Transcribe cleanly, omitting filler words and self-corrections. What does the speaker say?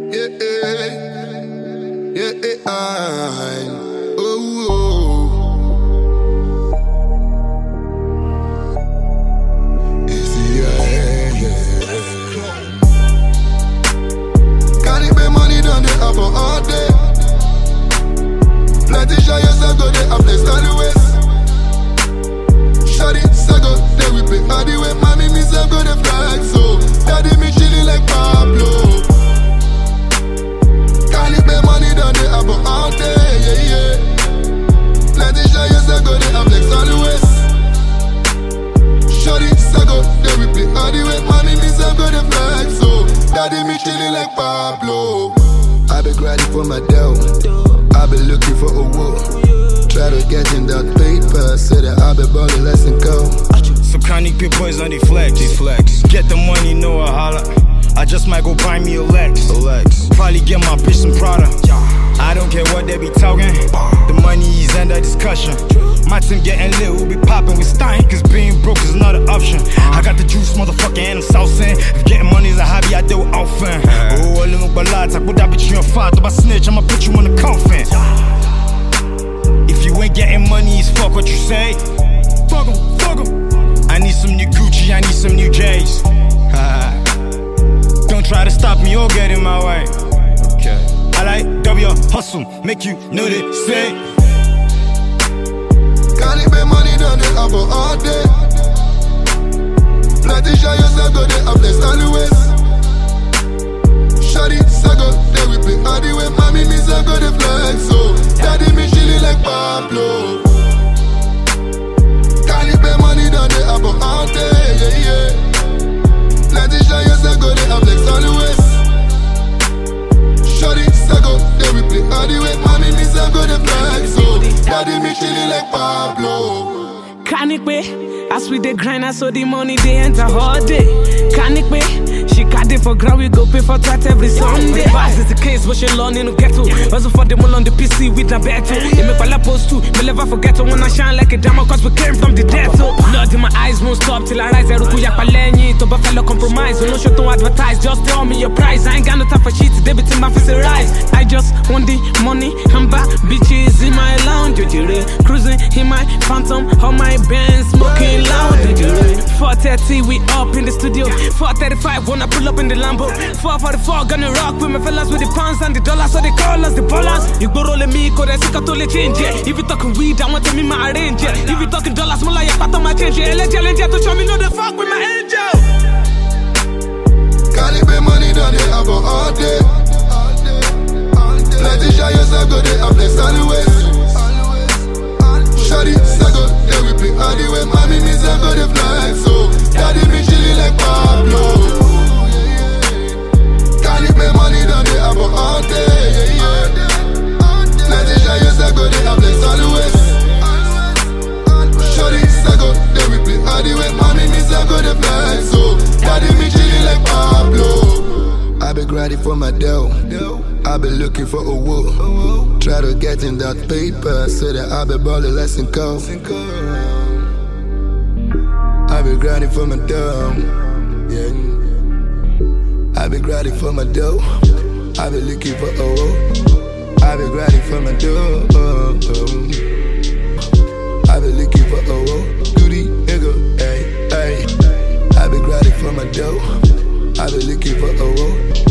Yeah, yeah, yeah, oh, oh. Caribbean money done the apple all day. Plenty shy yourself go there, I play Stanley West. Shawty, Sago, they we play all the way. Mommy, me self go the flag, so daddy me chilling like Pablo. Caribbean money done the apple all day, yeah, yeah. Plenty shy yourself go there, I play Stanley West. Shawty, Sago, they we play all the way. Mommy, me self go the flag, so daddy me chilling like Pablo. I been grinding for my dough. I been looking for a woo. Try to get in that paper, so that I been ballin' less and go. Some chronic big boys on the flex. Get the money, no a holla. I just might go buy me a Lex. Probably get my bitch some Prada. I don't care what they be talking. The money is under discussion. My team getting lit, we'll be popping with Stein, cause being broke is not an option. I got the juice, motherfucker, and I'm saucing. If getting money is a hobby, I do it often. Oh, I live balad, I put that bitch in your fire. If I snitch, I'ma put you in the coffin. If you ain't getting money, it's fuck what you say. Fuck 'em, fuck 'em. I need some new Gucci, I need some new J's. Don't try to stop me or get in my way. Okay. I like W hustle, make you know they say. Caribbean money done the apple all day. Plenty shy yourself go there, I play Stanley West. Shawty, Sago, they we play all the way. Mommy, me self go the flag, so daddy me chilling like Pablo. Caribbean money done the apple all day, yeah, yeah. Plenty shy yourself go there, I play Stanley West. Shawty, Sago, they we play all the way. Mommy, me self go the flag, so daddy me chilling like Pablo. Canikbe, as we dey grind, I saw the money they enter all day. Canikbe, she got it for ground, we go pay for that every Sunday. Pass is the case, but she learning to get to. Also for the money on the PC with the battle. They make a post too, me never forget to when I shine like a diamond, cause we came from the dead. So Lord in my eyes won't stop till I rise. Eruku yakpalenyi, to buffalo compromise. No show to advertise, just tell me your price. I ain't got no time for shit, they be till my face rise. I just want the money, I'm back, bitches in my lounge. Cruising in my Phantom, on my Benz, smoking loud. 4:30, we up in the studio. 4:35, when I pull up in the Lambo. 4:44, gonna rock with my fellas with the pounds and the dollars, so they call us the ballers. You go rolling me, cause I see totally change it. If you talking weed, I want to me my arrange it. If you talking dollars, more like I my change it. Let you to show me no the fuck with my angel. Caribbean money done the apple all day. Plenty shy yourself go there, I play Stanley West. Shawty, Sago, they we play all the way. Mommy, me self go the flag, so daddy me chilling like Pablo. Caribbean money done the apple all day, yeah, yeah. Plenty shy yourself go there, I play Stanley West. Shawty, Sago, they we play all the way. Mommy, me self go the flag, so daddy me chilling like Pablo. I been grinding for my dough. I been looking for a woo. Try to get in that paper, so that I been ballin' less and go. I been grinding for my dough. Yeah. I been grinding for my dough. I been looking for a woo. I been grinding for my dough. I been looking for a woo. Duty nigga, hey, hey. I been grinding for my dough. I been looking for a woo.